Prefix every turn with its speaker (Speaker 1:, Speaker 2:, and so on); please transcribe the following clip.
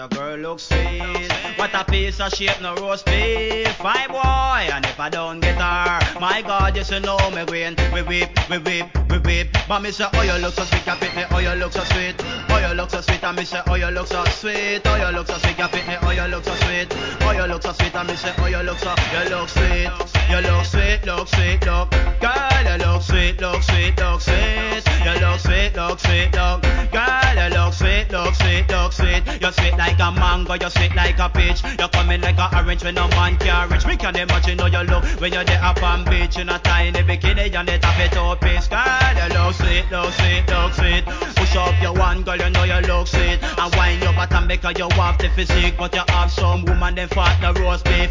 Speaker 1: a girl looks sweet. What a piece of shape, no roast beef. Fine boy, and if I don't get her, my God, you should know me green. We whip, we whip, we whip. But me say, oh you look so sweet, you fit me. Oh you look so sweet. Oh you look so sweet, and me say, oh you look so sweet. Oh you look so sweet, you fit me. Oh you look so sweet. Oh you look so sweet, and me say, oh you look so, you look sweet. You look sweet, look sweet, look. Girl, you look sweet, look sweet, look sweet. You look sweet, look sweet, look. Girl, you look sweet, look sweet, look sweet. You're sweet like a mango, you're sweet like a peach. You're coming like a orange when no man can reach. Me can imagine how you look when you're there up on beach in a tiny bikini and it have it up piece. Girl, you look sweet, look sweet, look sweet. Push up your one, girl, you know you look sweet. And wind your bottom because you have the physique, but you have some woman them fat the roast beef.